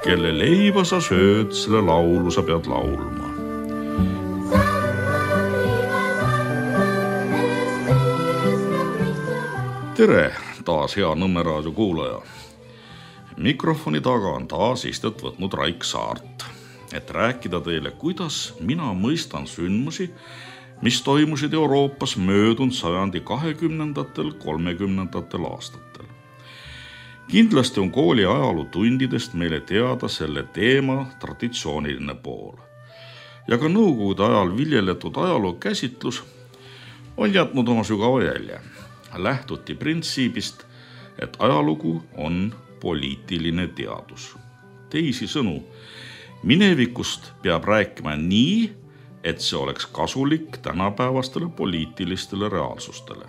Kelle leiba sa sööd, selle laulu sa pead laulma. Tere, taas hea Nõmme raadio kuulaja. Mikrofoni taga on taas istet võtnud Raik Saart, et rääkida teile, kuidas mina mõistan sündmusi, mis toimusid Euroopas möödunud sajandi 20–30 aastatel. Kindlasti on kooli ajalootundidest meile teada selle teema traditsiooniline pool. Ja ka nõukogude ajal viljeletud ajaloo käsitlus on jätnud oma sügava jälje. Lähtuti printsiibist, et ajalugu on poliitiline teadus. Teisisõnu, minevikust peab rääkima nii, et see oleks kasulik tänapäevastele poliitilistele reaalsustele.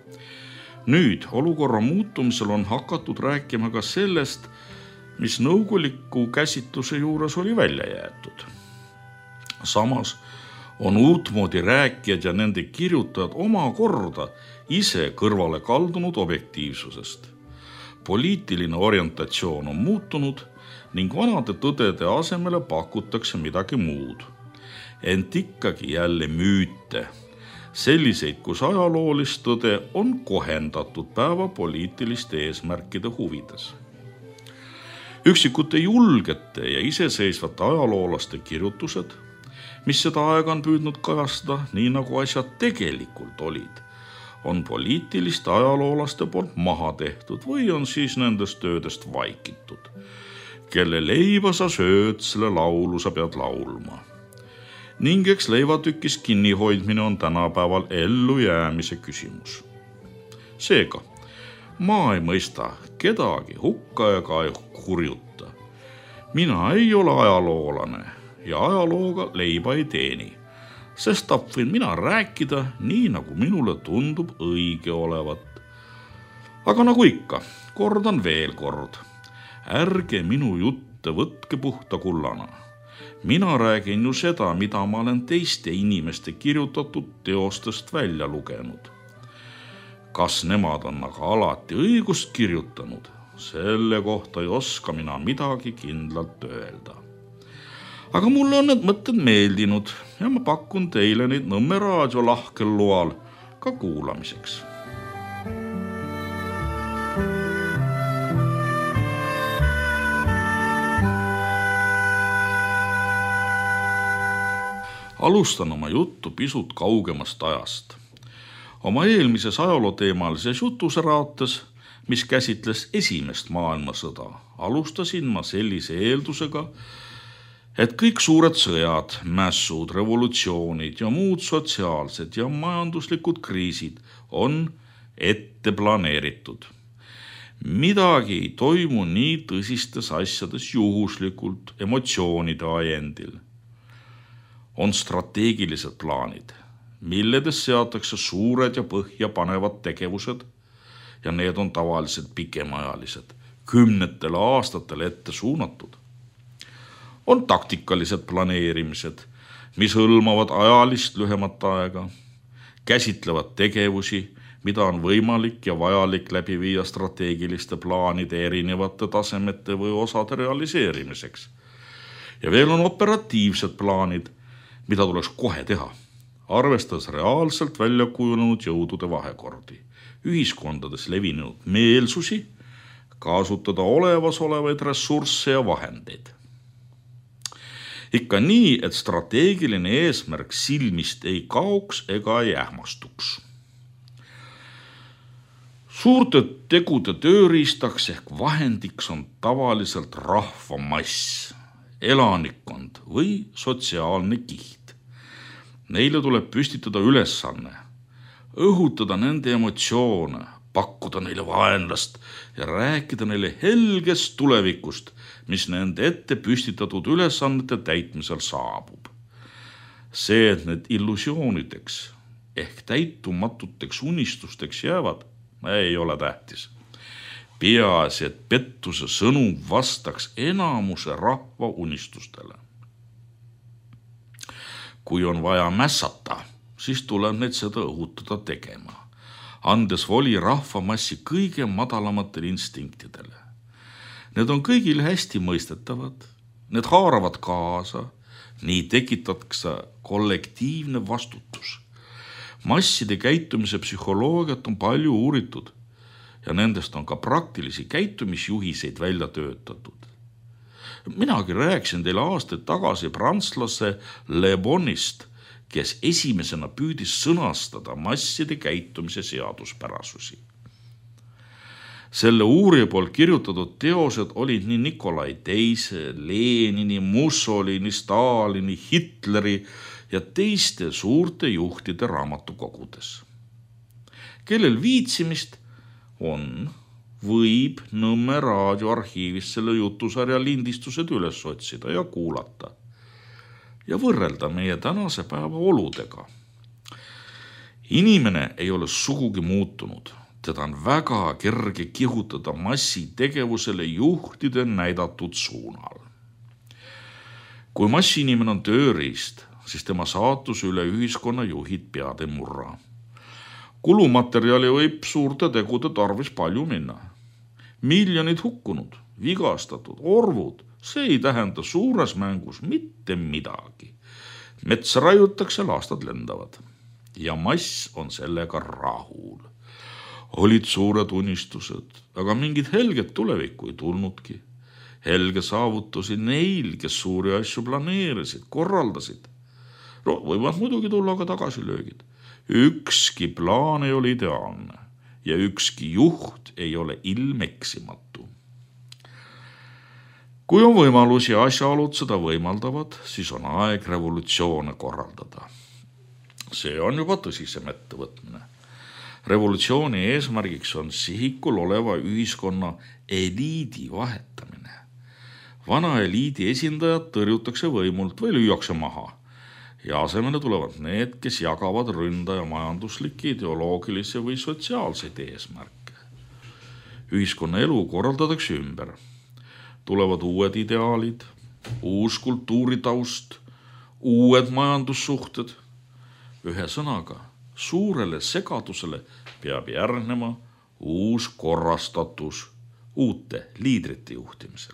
Nüüd olukorra muutumisel on hakatud rääkima ka sellest, mis nõukoguliku käsitluse juures oli välja jäetud. Samas on uutmoodi rääkijad ja nende kirjutajad omakorda ise kõrvale kaldunud objektiivsusest. Poliitiline orientatsioon on muutunud ning vanade tõdede asemele pakutakse midagi muud. Ent ikkagi jälle müüte. Selliseid, kus ajaloolist tõde on kohendatud päeva poliitiliste eesmärkide huvides. Üksikute julgete ja iseseisvate ajaloolaste kirjutused, mis seda aega on püüdnud kajastada nii nagu asjad tegelikult olid, on poliitiliste ajaloolaste poolt maha tehtud või on siis nendest töödest vaikitud. Kelle leiba sa sööd, selle laulu sa pead laulma. Ning eks leivatükis kinnihoidmine on tänapäeval ellujäämise küsimus. Seega, ma ei mõista kedagi hukka ega ei hurjuta. Mina ei ole ajaloolane ja ajalooga leiba ei teeni, sest võin mina rääkida nii, nagu minule tundub õige olevat. Aga nagu ikka, kordan veel kord, ärge minu jutte võtke puhta kullana. Mina räägin ju seda, mida ma olen teiste inimeste kirjutatud teostest välja lugenud. Kas nemad on aga alati õigust kirjutanud, selle kohta ei oska mina midagi kindlalt öelda. Aga mulle on need mõtted meeldinud ja ma pakun teile neid Nõmme raadio lahkel loal ka kuulamiseks. Alustan oma juttu pisut kaugemast ajast. Oma eelmises ajalooteemalises jutusraates, mis käsitles esimest maailmasõda, alustasin ma sellise eeldusega, et kõik suured sõjad, mässud, revolutsioonid ja muud sotsiaalsed ja majanduslikud kriisid on ette planeeritud. Midagi ei toimu nii tõsistes asjades juhuslikult emotsioonide ajendil. On strateegilised plaanid, milledes seatakse suured ja põhja panevad tegevused ja need on tavaliselt pikemaajalised, 10 aastatel ette suunatud. On taktikalised planeerimised, mis hõlmavad ajalist lühemat aega, käsitlevad tegevusi, mida on võimalik ja vajalik läbi viia strateegiliste plaanide erinevate tasemete või osade realiseerimiseks. Ja veel on operatiivsed plaanid, mida tuleks kohe teha, arvestades reaalselt välja kujunenud jõudude vahekordi, ühiskondades levinud meelsusi, kasutada olemasolevaid ressursse ja vahendeid. Ikka nii, et strateegiline eesmärk silmist ei kaoks ega ei ähmastuks. Suurte tegude tööriistaks ehk vahendiks on tavaliselt rahvamass, elanikkond või sotsiaalne kiht. Neile tuleb püstitada ülesanne, õhutada nende emotsioone, pakkuda neile vaenlast ja rääkida neile helgest tulevikust, mis nende ette püstitatud ülesannete täitmisel saabub. See, et need illusioonideks ehk täitumatuteks unistusteks jäävad, ei ole tähtis. Peaasi, et pettuse sõnum vastaks enamuse rahva unistustele. Kui on vaja mässata, siis tuleb neid seda õhutada tegema, andes voli rahvamassi kõige madalamatele instinktidele. Need on kõigil hästi mõistetavad, need haaravad kaasa, nii tekitatakse kollektiivne vastutus. Masside käitumise psühholoogiat on palju uuritud ja nendest on ka praktilisi käitumisjuhiseid välja töötatud. Minagi rääkisin teile aastaid tagasi prantslase Le Bonist, kes esimesena püüdis sõnastada masside käitumise seaduspärasusi. Selle uurija poolt kirjutatud teosed olid nii Nikolai II, Lenini, Mussolini, Stalini, Hitleri ja teiste suurte juhtide raamatukogudes. Kellel viitsimist on, võib Nõmme raadioarhiivist selle jutusarja lindistused üles otsida ja kuulata ja võrrelda meie tänase päeva oludega. Inimene ei ole sugugi muutunud. Teda on väga kerge kihutada massitegevusele juhtide näidatud suunal. Kui massiinimene on tööriist, siis tema saatus üle ühiskonna juhid pead ei murra. Kulumaterjali võib suurte tegude tarvis palju minna. Miljonid hukkunud, vigastatud, orvud, see ei tähenda suures mängus mitte midagi. Metsa raiutakse, laastad lendavad ja mass on sellega rahul. Olid suured unistused, aga mingid helged tulevikku ei tulnudki. Helge saavutusi neil, kes suuri asju planeerisid, korraldasid. Võivad muidugi tulla ka tagasilöögid. Ükski plaan ei ole ideaalne ja ükski juht ei ole ilmeksimatu. Kui on võimalus ja asjaolud seda võimaldavad, siis on aeg revolutsioone korraldada. See on juba tõsisem ettevõtmine. Revolutsiooni eesmärgiks on sihikul oleva ühiskonna eliidi vahetamine. Vana eliidi esindajad tõrjutakse võimult või lüüakse maha ja asemele tulevad need, kes jagavad ründaja majanduslikke, ideoloogilisi või sotsiaalseid eesmärke. Ühiskonna elu korraldatakse ümber. Tulevad uued ideaalid, uus kultuuritaust, uued majandussuhted. Ühe sõnaga, suurele segadusele peab järgnema uus korrastatus uute liidrite juhtimisel.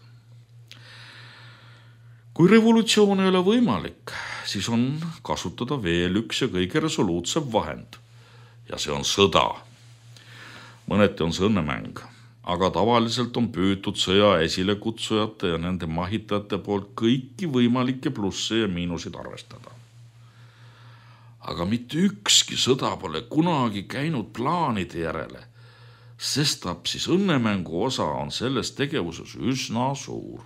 Kui revolutsioon ei ole võimalik, siis on kasutada veel üks ja kõige resoluutsem vahend ja see on sõda. Mõneti on see õnnemäng, aga tavaliselt on püütud sõja esilekutsujate ja nende mahitajate poolt kõiki võimalikke plusse ja miinusid arvestada. Aga mitte ükski sõda pole kunagi käinud plaanide järele, sestap siis õnnemängu osa on selles tegevuses üsna suur.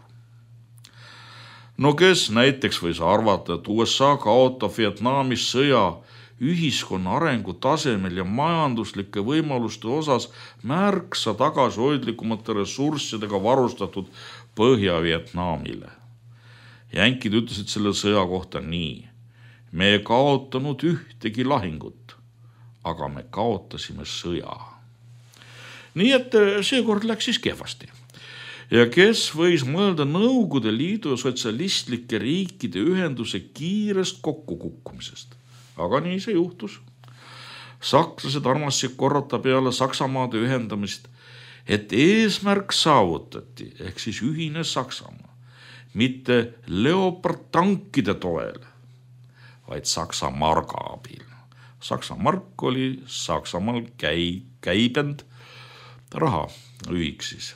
No kes näiteks võis arvata, et USA kaotab Vietnamis sõja ühiskonna arengu tasemel ja majanduslike võimaluste osas märksa tagasihoidlikumate ressurssidega varustatud Põhja-Vietnamile. Jänkid ütlesid selle sõja kohta nii. Me ei kaotanud ühtegi lahingut, aga me kaotasime sõja. Nii et seekord läks siis kehvasti. Ja kes võis mõelda Nõukogude Liidu ja sotsialistlike riikide ühenduse kiirest kokkukukkumisest? Aga nii see juhtus. Sakslased armasid korrata peale Saksamaade ühendamist, et eesmärk saavutati, ehk siis ühine Saksamaa, mitte Leopard tankide toel, vaid Saksa marga abil. Saksa mark oli Saksamaal käibend raha ühik siis.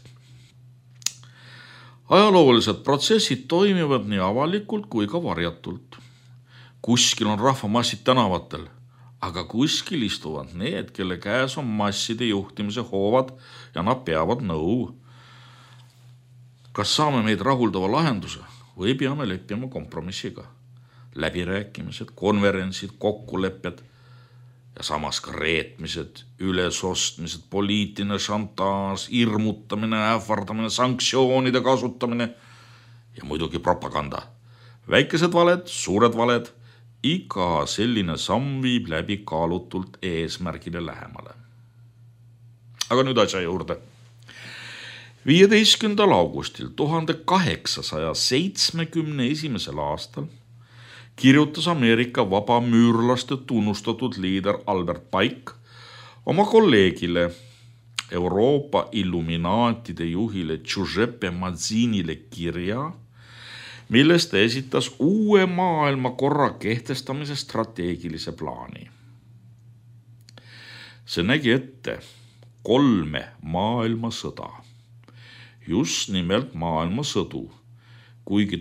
Ajaloolised protsessid toimivad nii avalikult kui ka varjatult. Kuskil on rahvamassid tänavatel, aga kuskil istuvad need, kelle käes on masside juhtimise hoovad ja nad peavad nõu. Kas saame meid rahuldava lahenduse või peame leppima kompromissiga? Läbirääkimised, konverentsid, kokkulepped ja samas ka reetmised, ülesostmised, poliitiline šantaaž, irmutamine, ähvardamine, sanktsioonide kasutamine ja muidugi propaganda. Väikesed valed, suured valed, iga selline samm viib läbi kaalutult eesmärgile lähemale. Aga nüüd asja juurde. 15. augustil 1871. aastal kirjutas Ameerika vabamüürlaste tunnustatud liider Albert Pike oma kolleegile, Euroopa Illuminaatide juhile Giuseppe Mazzinile kirja, milles ta esitas uue maailmakorra kehtestamise strateegilise plaani. See nägi ette 3 maailmasõda, just nimelt maailmasõdu, kuigi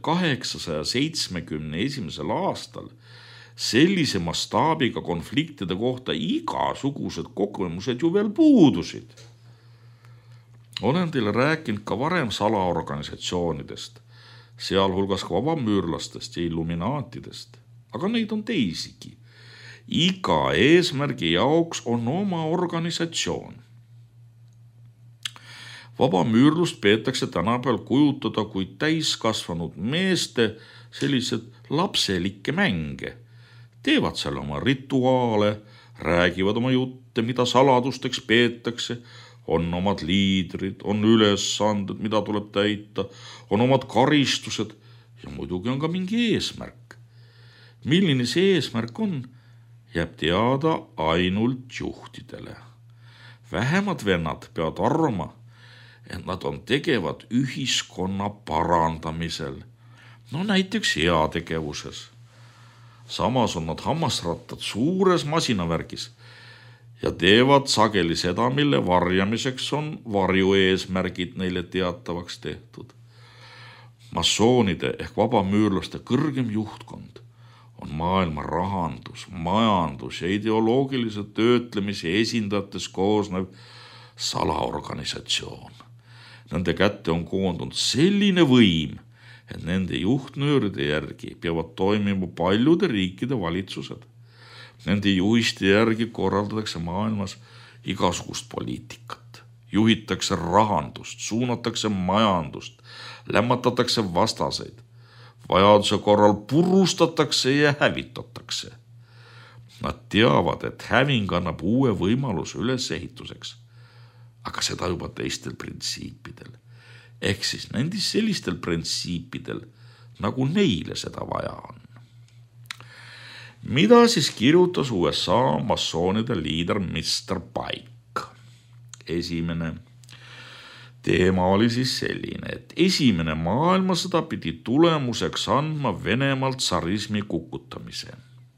1871. aastal sellise mastaabiga konfliktide kohta igasugused kogemused ju veel puudusid. Olen teile rääkinud ka varem salaorganisatsioonidest, sealhulgas ka vabamüürlastest ja illuminaatidest, aga neid on teisigi. Iga eesmärgi jaoks on oma organisatsioon. Vabamüürlust peetakse tänapäeval kujutada kui täiskasvanud meeste sellised lapselikke mänge. Teevad seal oma rituaale, räägivad oma jutte, mida saladusteks peetakse, on omad liidrid, on ülesanded, mida tuleb täita, on omad karistused ja muidugi on ka mingi eesmärk. Milline see eesmärk on, jääb teada ainult juhtidele. Vähemad vennad peavad arvama, et nad on tegevad ühiskonna parandamisel, näiteks heategevuses. Samas on nad hammasrattad suures masinavärgis ja teevad sageli seda, mille varjamiseks on varjueesmärgid neile teatavaks tehtud. Massoonide ehk vabamüürlaste kõrgem juhtkond on maailma rahandus, majandus ja ideoloogilise töötlemise esindajates koosnev salaorganisatsioon. Nende kätte on koondunud selline võim, et nende juhtnööride järgi peavad toimima paljude riikide valitsused. Nende juhiste järgi korraldatakse maailmas igasugust poliitikat. Juhitakse rahandust, suunatakse majandust, lämmatatakse vastaseid. Vajaduse korral purustatakse ja hävitatakse. Nad teavad, et häving annab uue võimaluse ülesehituseks, aga seda juba teistel printsiipidel. Ehk siis nendis sellistel printsiipidel, nagu neile seda vaja on. Mida siis kirjutas USA massoonide liider Mr. Pike? Esimene teema oli siis selline, et esimene maailmasõda pidi tulemuseks andma Venemaalt tsarismi kukutamise.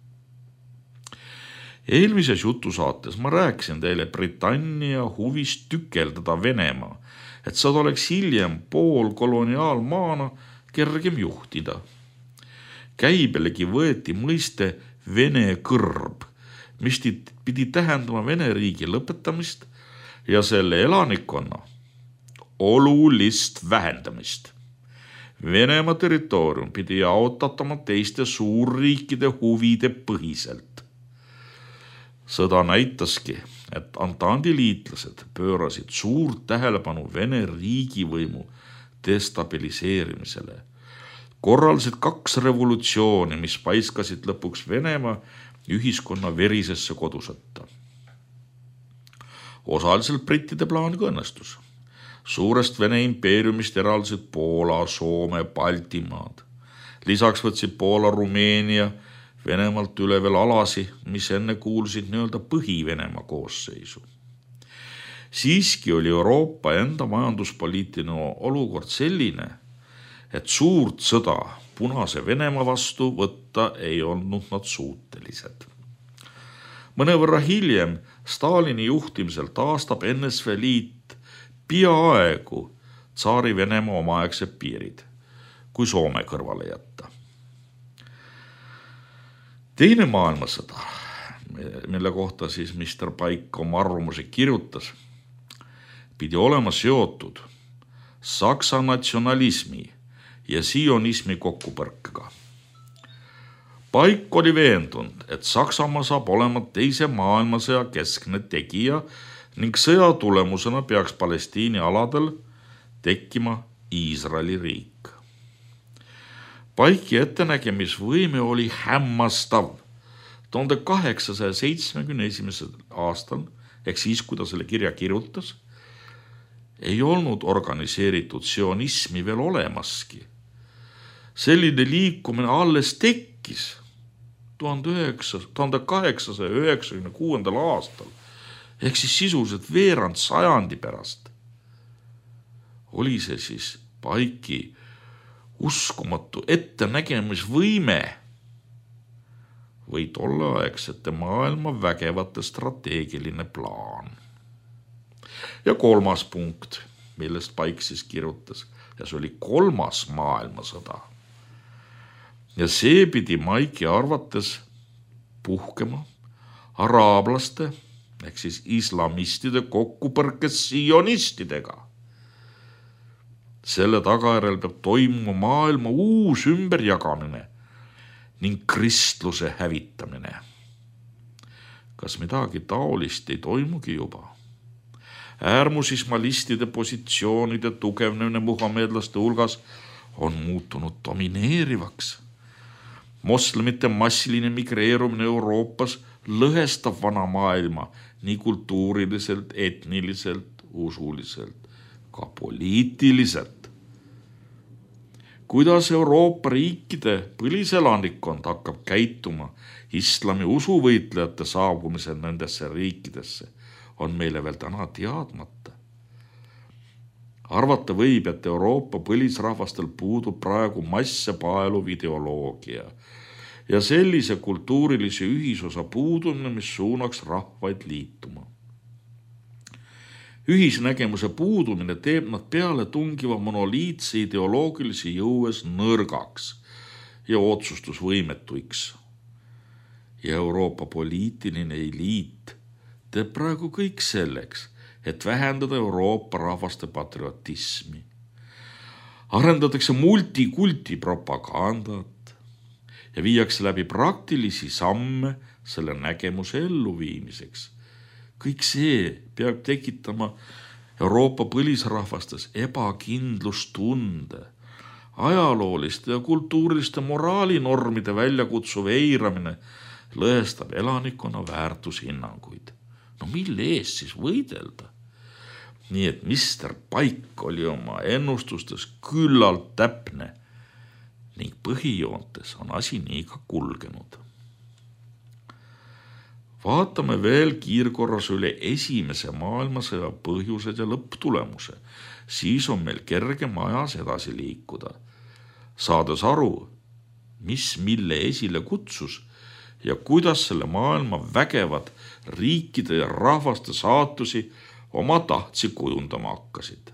Eelmises jutusaates ma rääkisin teile Britannia huvist tükeldada Venemaa, et seda oleks hiljem poolkoloniaalmaana kergem juhtida. Käibelegi võeti mõiste Vene kõrb, mis pidi tähendama Vene riigi lõpetamist ja selle elanikkonna olulist vähendamist. Venemaa territoorium pidi jaotatama teiste suurriikide huvide põhiselt. Sõda näitaski, et Antandi liitlased pöörasid suurt tähelepanu Vene riigivõimu destabiliseerimisele. Korraldasid 2 revolutsiooni, mis paiskasid lõpuks Venemaa ühiskonna verisesse kodusõtta. Osaliselt brittide plaan ka õnnestus. Suurest Vene impeeriumist eraldasid Poola, Soome, Baltimaad. Lisaks võtsid Poola, Rumeenia Venemaalt üle veel alasi, mis enne kuulsid nii-öelda Põhi-Venemaa koosseisu. Siiski oli Euroopa enda majanduspoliitiline olukord selline, et suurt sõda punase Venemaa vastu võtta ei olnud nad suutelised. Mõnevõrra hiljem Stalini juhtimisel taastab NSV Liit peaaegu tsaari Venemaa omaaegsed piirid, kui Soome kõrvale jätta. Teine maailmasõda, mille kohta siis Mr. Pike oma arvamuse kirjutas, pidi olema seotud Saksa natsionalismi ja sionismi kokkupõrkega. Pike oli veendunud, et Saksamaa saab olema teise maailmasõja keskne tegija ning sõja tulemusena peaks Palestiini aladel tekkima Iisraeli riik. Pike'i ettenägemisvõime oli hämmastav. 1871. aastal, ehk siis, kui ta selle kirja kirjutas, ei olnud organiseeritud sionismi veel olemaski. Selline liikumine alles tekkis 1896. aastal ehk siis sisuliselt veerand sajandi pärast. Oli see siis Paiki uskumatu ettenägemisvõime või tolleaegsete maailma vägevate strateegiline plaan. Ja 3. punkt, millest Paik siis kirjutas, ja see oli 3. maailmasõda. Ja see pidi Maiki arvates puhkema araablaste ehk siis islamistide kokkupõrkes sionistidega. Selle tagajärjel peab toimuma maailma uus ümberjagamine ning kristluse hävitamine. Kas midagi taolist ei toimugi juba? Äärmusismalistide positsioonide tugevnemine muhamedlaste hulgas on muutunud domineerivaks. Moslemite massiline migreerumine Euroopas lõhestab vana maailma nii kultuuriliselt, etniliselt, usuliselt, ka poliitiliselt. Kuidas Euroopa riikide põliselanikkond hakkab käituma islami usuvõitlejate saabumisel nendesse riikidesse, on meile veel täna teadmata. Arvata võib, et Euroopa põlisrahvastel puudub praegu masse paeluv ideoloogia ja sellise kultuurilise ühisosa puudumine, mis suunaks rahvaid liituma. Ühisnägemuse puudumine teeb nad peale tungiva monoliitse ideoloogilise jõues nõrgaks ja otsustusvõimetuiks. Ja Euroopa poliitiline eliit teeb praegu kõik selleks, et vähendada Euroopa rahvaste patriotismi. Arendatakse multikulti propagandat ja viiakse läbi praktilisi samme selle nägemuse elluviimiseks. Kõik see peab tekitama Euroopa põlisrahvastes ebakindlustunde, ajalooliste ja kultuuriliste moraalinormide väljakutsuv eiramine lõhestab elanikkonna väärtushinnanguid. No mille eest siis võidelda? Nii et Mr. Paik oli oma ennustustes küllalt täpne ning põhijoontes on asi nii ka kulgenud. Vaatame veel kiirkorras üle esimese maailmasõja põhjused ja lõpptulemuse. Siis on meil kergem ajas edasi liikuda, saades aru, mis mille esile kutsus ja kuidas selle maailma vägevad riikide ja rahvaste saatusi oma tahtsi kujundama hakkasid.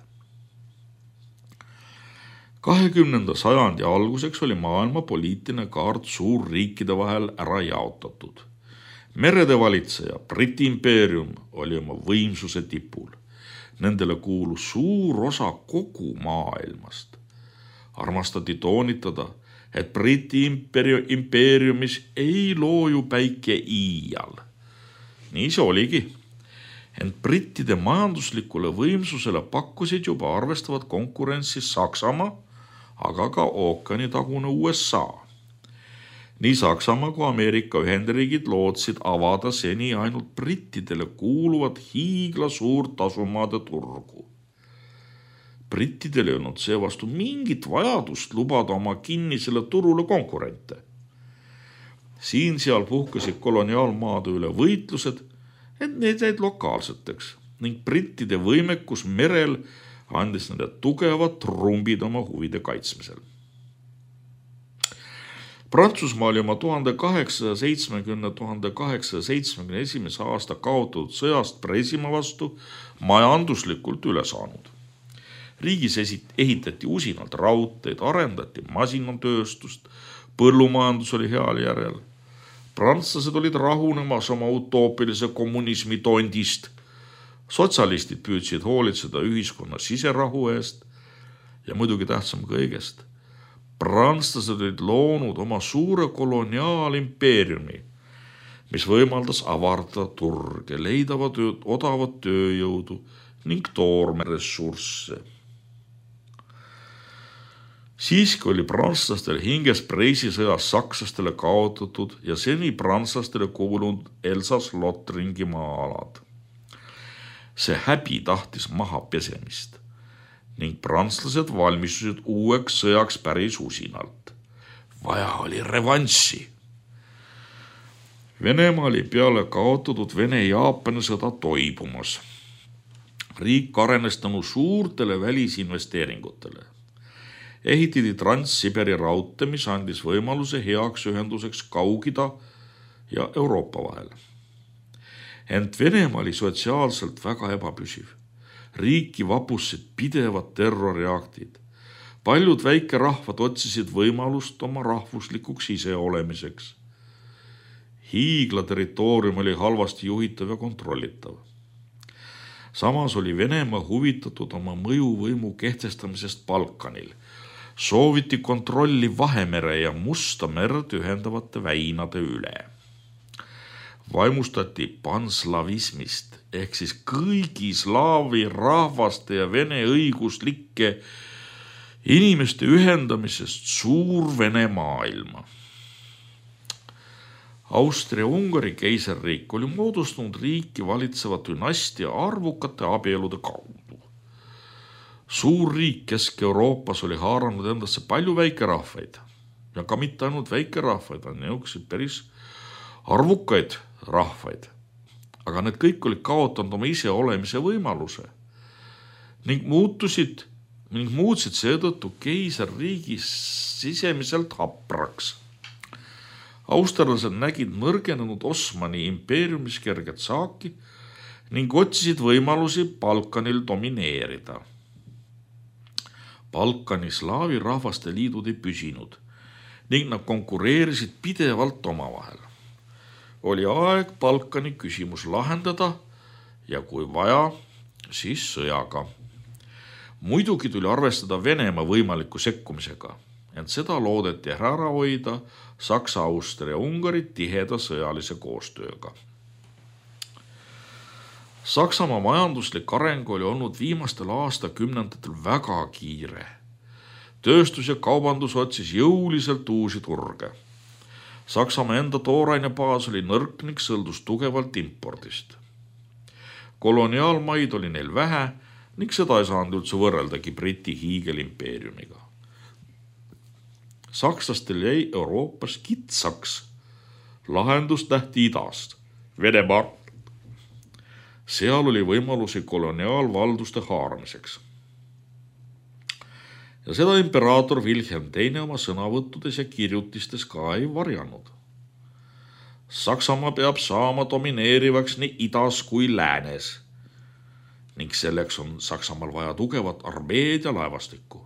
20. sajandi alguseks oli maailma poliitiline kaart suurriikide vahel ära jaotatud. Merede valitseja Briti impeerium oli oma võimsuse tipul. Nendele kuulus suur osa kogu maailmast. Armastati toonitada, et Briti impeeriumis ei looju päike iial. Nii see oligi. Ent brittide majanduslikule võimsusele pakkusid juba arvestavat konkurentsi Saksamaa, aga ka ookeanitagune USA. Nii Saksamaa kui Ameerika Ühendriigid lootsid avada seni ainult brittidele kuuluvat hiigla suurt asumaade turgu. Brittidel ei olnud seevastu mingit vajadust lubada oma kinnisele turule konkurente. Siin-seal puhkasid koloniaalmaade üle võitlused, et need jäid lokaalseteks ning brittide võimekus merel andis nende tugevad trumbid oma huvide kaitsmisel. Prantsusmaa oli oma 1870-1871 aasta kaotatud sõjast Presimaa vastu majanduslikult üle saanud. Riigis ehitati usinalt raudteid, arendati masinatööstust, põllumajandus oli heal järjel. Prantslased olid rahunemas oma utoopilise kommunismi tondist. Sotsialistid püüdsid hoolitseda ühiskonna siserahu eest ja muidugi tähtsam kõigest. Prantslased olid loonud oma suure koloniaalimpeeriumi, mis võimaldas avardada turge, leida odavat tööjõudu ning toormeressursse. Siiski oli prantslastel hinges Preisi sõjas sakslastele kaotatud ja seni prantslastele kuulunud Elsass-Lothringi maa-alad. See häbi tahtis maha pesemist ning prantslased valmistusid uueks sõjaks päris usinalt. Vaja oli revanssi. Venemaa oli peale kaotatud Vene-Jaapani sõda toibumas. Riik arenes tänu suurtele välisinvesteeringutele. Ehitati Trans-Siberi raudtee, mis andis võimaluse heaks ühenduseks Kaug-Ida ja Euroopa vahel. Ent Venemaa oli sotsiaalselt väga ebapüsiv. Riiki vapussid pidevad terroriaktid. Paljud väikerahvad otsisid võimalust oma rahvuslikuks iseolemiseks. Hiigla territoorium oli halvasti juhitav ja kontrollitav. Samas oli Venemaa huvitatud oma mõjuvõimu kehtestamisest Balkanil. Sooviti kontrolli Vahemere ja Musta merd ühendavate väinade üle. Vaimustati panslavismist ehk siis kõigi slaavi rahvaste ja vene õiguslike inimeste ühendamisest Suur-Vene maailma. Austria-Ungari keisarriik oli moodustunud riiki valitseva dünastia arvukate abielude kaudu. Suur riik Kesk-Euroopas oli haaranud endasse palju väikerahvaid ja ka mitte ainult väikerahvaid, on niisuguseid päris arvukaid rahvaid. Aga need kõik olid kaotanud oma iseolemise võimaluse ning muutsid seetõttu keisarriigi sisemiselt hapraks. Austerlased nägid nõrgenenud Osmani impeeriumis kerget saaki ning otsisid võimalusi Balkanil domineerida. Balkani slaavi rahvaste liidud ei püsinud ning nad konkureerisid pidevalt omavahel. Oli aeg Balkani küsimus lahendada ja kui vaja, siis sõjaga. Muidugi tuli arvestada Venemaa võimaliku sekkumisega, ent seda loodeti ära hoida Saksa, Austria ja Ungari tiheda sõjalise koostööga. Saksamaa majanduslik areng oli olnud viimastel aastakümnendatel väga kiire. Tööstus ja kaubandus otsis jõuliselt uusi turge. Saksamaa enda toorainebaas oli nõrk ning sõldus tugevalt impordist. Koloniaalmaid oli neil vähe ning seda ei saanud üldse võrreldagi Briti hiigelimpeeriumiga. Sakslastel jäi Euroopas kitsaks. Lahendus nähti idast, Venemaa. Seal oli võimalusi koloniaalvalduste haaramiseks. Ja seda imperaator Wilhelm II oma sõnavõttudes ja kirjutistes ka ei varjanud. Saksamaa peab saama domineerivaks nii idas kui läänes ning selleks on Saksamaal vaja tugevat armeed ja laevastikku.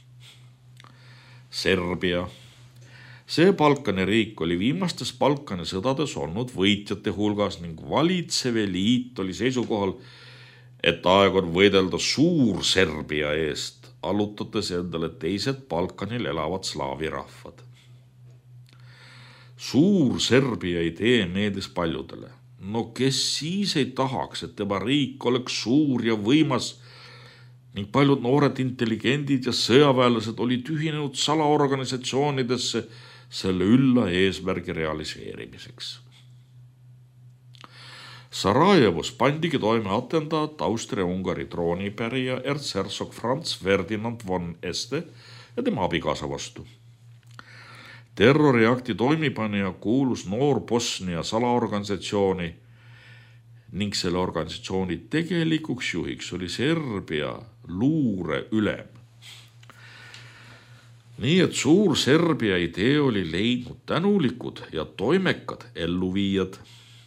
Serbia. See Balkani riik oli viimastes Balkani sõdades olnud võitjate hulgas ning valitsev eliit oli seisukohal, et aeg on võidelda Suur Serbia eest, allutades endale teised Balkanil elavad slaavi rahvad. Suur Serbia idee meeldis paljudele. No kes siis ei tahaks, et tema riik oleks suur ja võimas ning paljud noored intelligendid ja sõjaväelased olid ühinenud salaorganisatsioonidesse selle ülla eesmärgi realiseerimiseks. Sarajevos pandigi toime atendaat Austria-Ungari troonipärija erzhersog Franz Ferdinand von Este ja tema abikaasa vastu. Terroriakti toimipanija kuulus Noor Bosnia salaorganisatsiooni ning selle organisatsiooni tegelikuks juhiks oli Serbia luure ülem. Nii et Suur Serbia idee oli leidnud tänulikud ja toimekad elluviijad.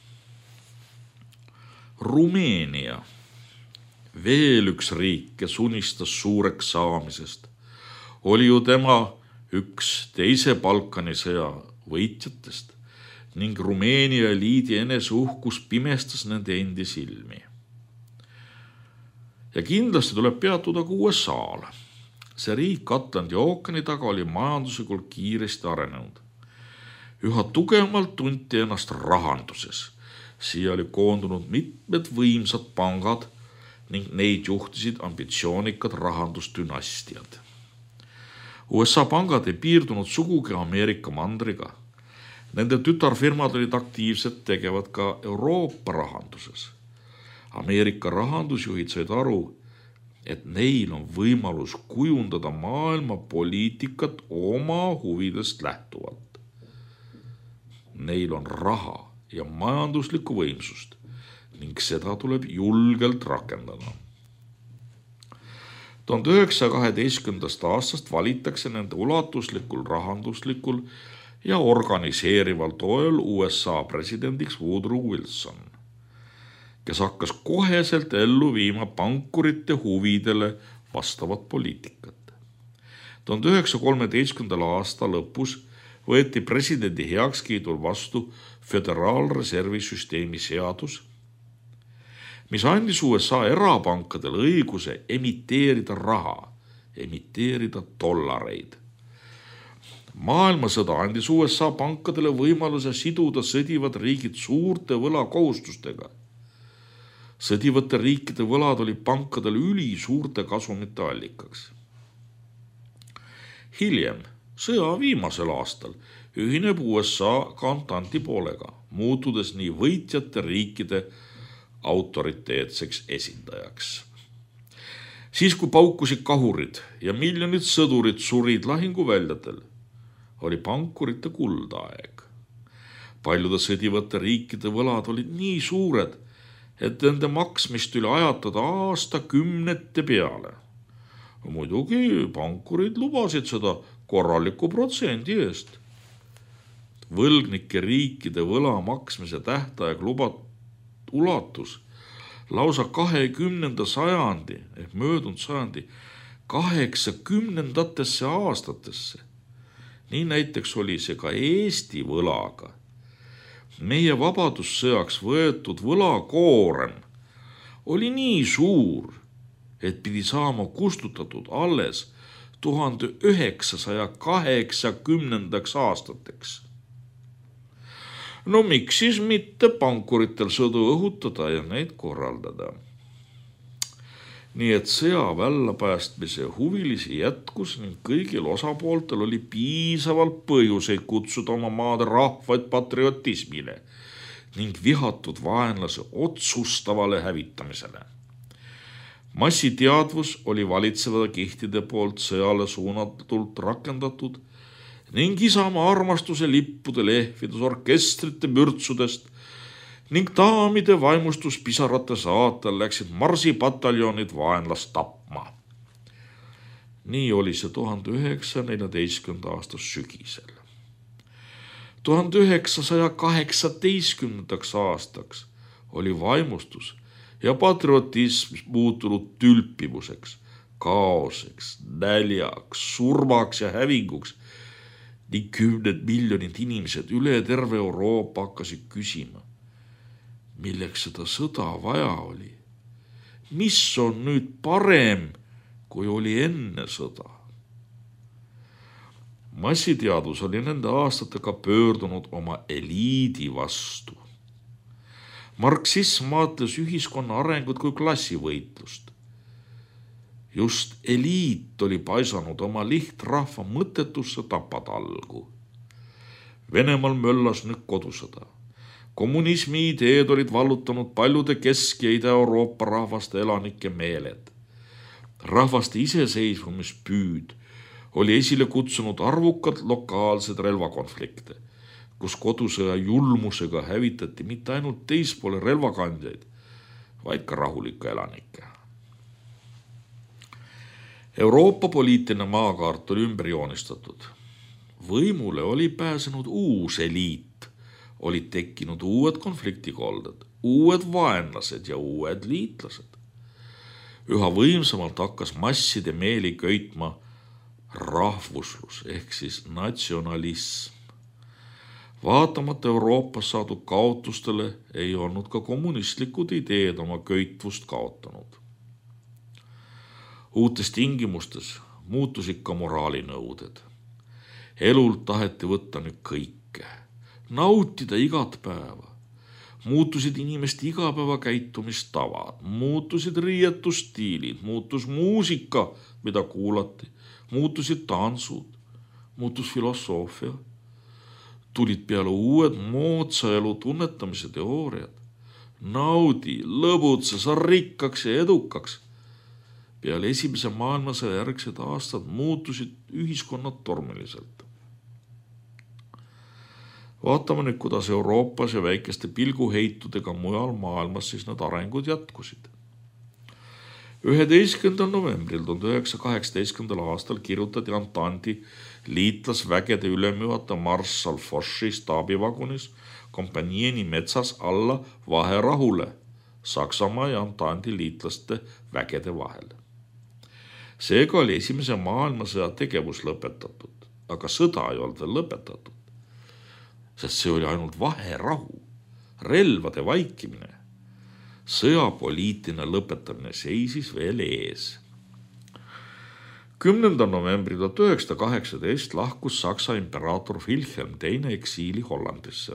Rumeenia, veel üks riik, kes unistas suureks saamisest, oli ju tema üks teise Balkani sõja võitjatest ning Rumeenia eliidi eneseuhkus pimestas nende endi silmi. Ja kindlasti tuleb peatuda ka USA-le. See riik Atlandi ookeani taga oli majanduslikult kiiresti arenenud. Üha tugevamalt tunti ennast rahanduses. Siia oli koondunud mitmed võimsad pangad ning neid juhtisid ambitsioonikad rahandusdünastiad. USA pangad ei piirdunud sugugi Ameerika mandriga. Nende tütarfirmad olid aktiivselt tegevad ka Euroopa rahanduses. Ameerika rahandusjuhid said aru, et neil on võimalus kujundada maailma poliitikat oma huvidest lähtuvalt. Neil on raha ja majanduslikku võimsust ning seda tuleb julgelt rakendada. 1912. aastast valitakse nende ulatuslikul rahanduslikul ja organiseerival toel USA presidendiks Woodrow Wilson, kes hakkas koheselt ellu viima pankurite huvidele vastavat poliitikat. 1913. aasta lõpus võeti presidendi heakskiidul vastu Föderaalreservi süsteemi seadus, mis andis USA erapankadele õiguse emiteerida raha, emiteerida dollareid. Maailmasõda andis USA pankadele võimaluse siduda sõdivad riigid suurte võlakohustustega. Sõdivate riikide võlad oli pankadele ülisuurte kasumite allikaks. Hiljem, sõja viimasel aastal, ühineb USA kontanti poolega, muutudes nii võitjate riikide autoriteetseks esindajaks. Siis, kui paukusid kahurid ja miljonid sõdurid surid lahinguväljadel, oli pankurite kuldaeg. Paljude sõdivate riikide võlad olid nii suured, et nende maksmist tuli ajatada aastakümnete peale. Muidugi pankurid lubasid seda korraliku protsendi eest. Võlgnike riikide võla maksmise tähtaeg ulatus lausa 20. sajandi ehk möödunud sajandi 80. aastatesse. Nii näiteks oli see ka Eesti võlaga. Meie vabadussõjaks võetud võlakoorem oli nii suur, et pidi saama kustutatud alles 1980. aastateks. No miks siis mitte pankuritel sõdu õhutada ja neid korraldada? Nii et sõja väljapäästmise huvilisi jätkus ning kõigil osapooltel oli piisavalt põhjuseid kutsuda oma maade rahvaid patriotismile ning vihatud vaenlase otsustavale hävitamisele. Massiteadvus oli valitsevate kihtide poolt sõjale suunatult rakendatud ning Isamaa armastuse lippude lehvides orkestrite mürtsudest ning daamide vaimustuspisarate saatel läksid marsipataljonid vaenlast tapma. Nii oli see 1914. aasta sügisel. 1918. aastaks oli vaimustus ja patriotism muutunud tülpivuseks, kaoseks, näljaks, surmaks ja hävinguks ning 10 miljonid inimesed üle terve Euroopa hakkasid küsima, milleks seda sõda vaja oli. Mis on nüüd parem, kui oli enne sõda? Massiteadvus oli nende aastatega pöördunud oma eliidi vastu. Marksism vaatles ühiskonna arengut kui klassivõitlust. Just eliit oli paisanud oma lihtrahva mõttetusse tapatalgu. Venemaal möllas nüüd kodusõda. Kommunismi ideed olid vallutanud paljude Kesk- ja Ida-Euroopa rahvaste elanike meeled. Rahvaste iseseisvumispüüd oli esile kutsunud arvukad lokaalsed relvakonflikte, kus kodusõja julmusega hävitati mitte ainult teispoole relvakandjaid, vaid ka rahulikke elanikke. Euroopa poliitiline maakaart oli ümber joonistatud. Võimule oli pääsenud uus eliit. Olid tekkinud uued konfliktikolded, uued vaenlased ja uued liitlased. Üha võimsamalt hakkas masside meeli köitma rahvuslus ehk siis natsionalism. Vaatamata Euroopas saadud kaotustele ei olnud ka kommunistlikud ideed oma köitvust kaotanud. Uutes tingimustes muutusid ka moraalinõuded. Elult taheti võtta nüüd kõike. Nautida igat päeva. Muutusid inimeste igapäevakäitumistavad, muutusid riietusstiilid, muutus muusika, mida kuulati, muutusid tansud, muutus filosoofia. Tulid peale uued moodsa elu tunnetamise teooriad. Naudi, lõbutse, sa rikkaks ja edukaks. Peale esimese maailmasõja järgsed aastad muutusid ühiskonnad tormiliselt. Vaatame nüüd, kuidas Euroopas ja väikeste pilguheitudega mujal maailmas siis need arengud jätkusid. 11. novembril 1918. aastal kirjutati Antandi liitlasvägede ülemjuhataja marssal Foschi staabivagunis kompanieni metsas alla vaherahule Saksamaa ja Antandi liitlaste vägede vahel. Seega oli esimese maailmasõja tegevus lõpetatud, aga sõda ei olnud veel lõpetatud, sest see oli ainult vaherahu, relvade vaikimine. Sõjapoliitiline lõpetamine seisis veel ees. 10. novembri 1918 lahkus Saksa imperaator Wilhelm II eksiili Hollandisse.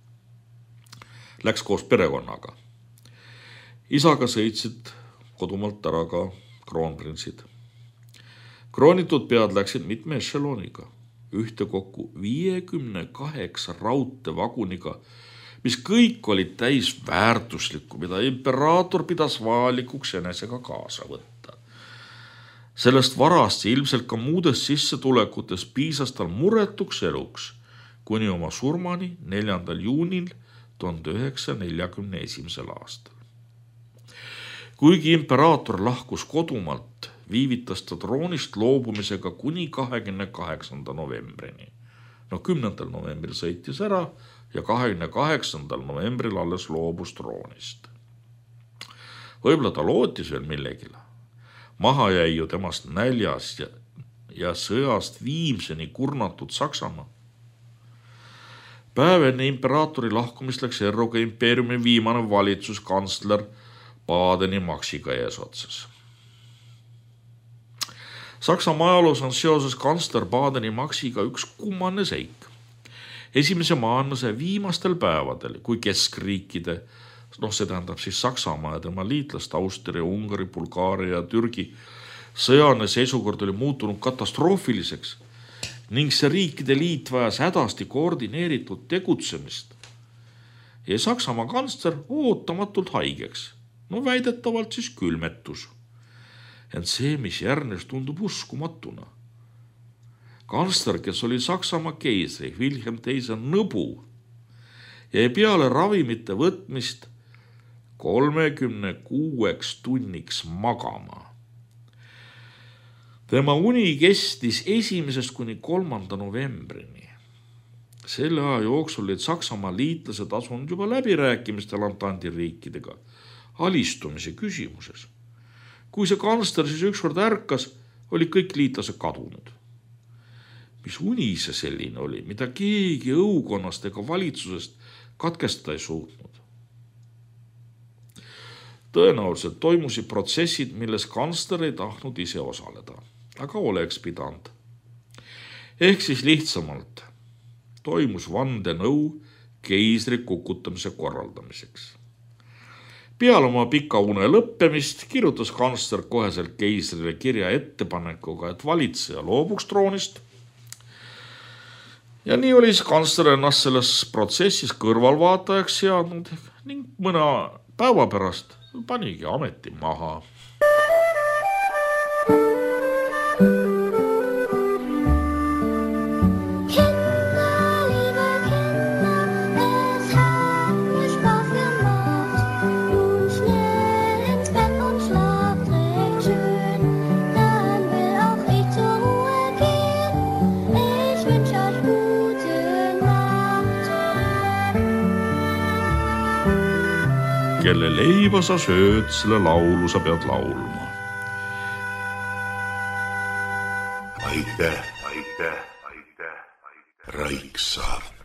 Läks koos perekonnaga. Isaga sõitsid kodumaalt ära ka kroonprinsid. Kroonitud pead läksid mitme ešeloniga, ühtekokku 58 raudtevaguniga, mis kõik olid täis väärtuslikku, mida imperaator pidas vajalikuks enesega kaasa võtta. Sellest varast ja ilmselt ka muudest sissetulekutes piisas tal muretuks eluks, kuni oma surmani 4. juunil 1941. aastal. Kuigi imperaator lahkus kodumaalt, viivitas ta troonist loobumisega kuni 28. novembrini. 10. novembril sõitis ära ja 28. novembril alles loobus troonist. Võib-olla ta lootis veel millegile. Maha jäi ju temast näljas ja sõjast viimseni kurnatud Saksamaa. Päev enne imperaatori lahkumist läks erru ka impeeriumi viimane valitsuskantsler Badeni-Maxiga eesotsas. Saksamaa ajaloos on seoses kantsler Badeni-Maxiga üks kummane seik. Esimese maailmasõja viimastel päevadel, kui keskriikide, see tähendab siis Saksamaa ja tema liitlast Austria, Ungari, Bulgaaria ja Türgi, sõjane seisukord oli muutunud katastroofiliseks ning see riikide liit vajas hädasti koordineeritud tegutsemist. Ja Saksamaa kantsler ootamatult haigeks, väidetavalt siis külmetus. Ent see, mis järgnes, tundub uskumatuna. Kantsler, kes oli Saksamaa keisri Wilhelm II nõbu, jäi peale ravimite võtmist 36 tunniks magama. Tema uni kestis 1. kuni 3. novembrini. Selle aja jooksul olid Saksamaa liitlased asunud juba läbirääkimistel Antandi riikidega alistumise küsimuses. Kui see kantsler siis ükskord ärkas, oli kõik liitlased kadunud. Mis uni see selline oli, mida keegi õukonnast ega valitsusest katkestada ei suutnud. Tõenäoliselt toimusid protsessid, milles kantsler ei tahtnud ise osaleda, aga oleks pidanud. Ehk siis lihtsamalt toimus vandenõu keisri kukutamise korraldamiseks. Peale oma pika une lõppemist kirjutas kantsler koheselt keisrile kirja ettepanekuga, et valitseja loobuks troonist. Ja nii oli kantsler ennast selles protsessis kõrvalvaatajaks seadnud ning mõne päeva pärast panigi ameti maha. Kelle leiba sa sööd, selle laulu sa pead laulma. Aitäh, Raiksaar.